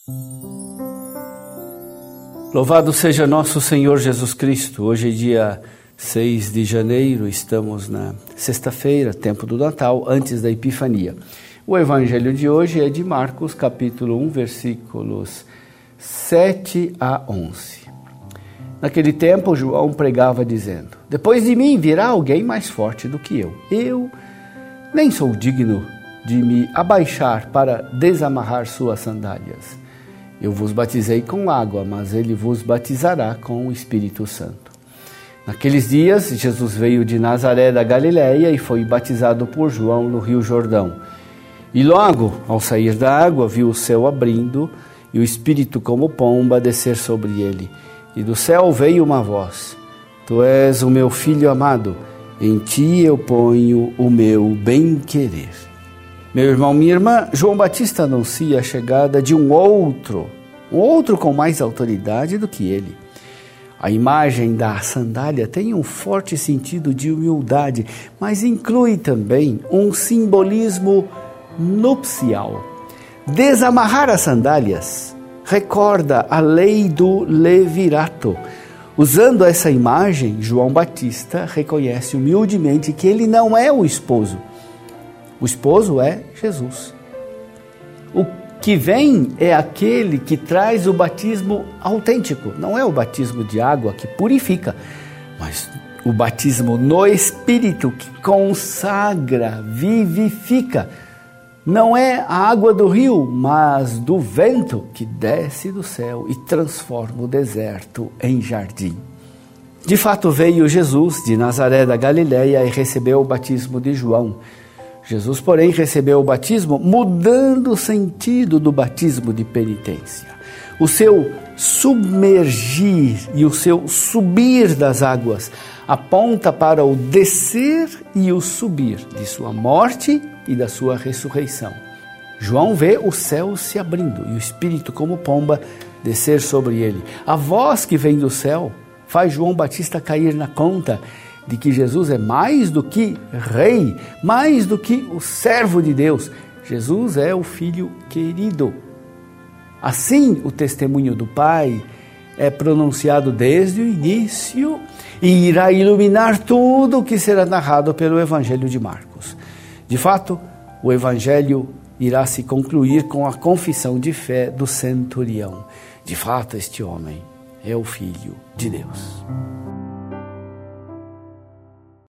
Louvado seja nosso Senhor Jesus Cristo. Hoje é dia 6 de janeiro, estamos na sexta-feira, tempo do Natal, antes da Epifania. O evangelho de hoje é de Marcos, capítulo 1, versículos 7 a 11. Naquele tempo, João pregava dizendo: depois de mim virá alguém mais forte do que eu. Eu nem sou digno de me abaixar para desamarrar suas sandálias. Eu vos batizei com água, mas ele vos batizará com o Espírito Santo. Naqueles dias, Jesus veio de Nazaré da Galileia e foi batizado por João no Rio Jordão. E logo, ao sair da água, viu o céu abrindo e o Espírito como pomba descer sobre ele. E do céu veio uma voz: Tu és o meu Filho amado, em ti eu ponho o meu bem-querer. Meu irmão, minha irmã, João Batista anuncia a chegada de um outro com mais autoridade do que ele. A imagem da sandália tem um forte sentido de humildade, mas inclui também um simbolismo nupcial. Desamarrar as sandálias recorda a lei do levirato. Usando essa imagem, João Batista reconhece humildemente que ele não é o esposo. O esposo é Jesus. O que vem é aquele que traz o batismo autêntico. Não é o batismo de água que purifica, mas o batismo no Espírito que consagra, vivifica. Não é a água do rio, mas do vento que desce do céu e transforma o deserto em jardim. De fato, veio Jesus de Nazaré da Galileia e recebeu o batismo de João. Jesus, porém, recebeu o batismo mudando o sentido do batismo de penitência. O seu submergir e o seu subir das águas aponta para o descer e o subir de sua morte e da sua ressurreição. João vê o céu se abrindo e o Espírito como pomba descer sobre ele. A voz que vem do céu faz João Batista cair na conta de que Jesus é mais do que rei, mais do que o servo de Deus. Jesus é o Filho querido. Assim, o testemunho do Pai é pronunciado desde o início e irá iluminar tudo o que será narrado pelo Evangelho de Marcos. De fato, o Evangelho irá se concluir com a confissão de fé do centurião. De fato, este homem é o Filho de Deus.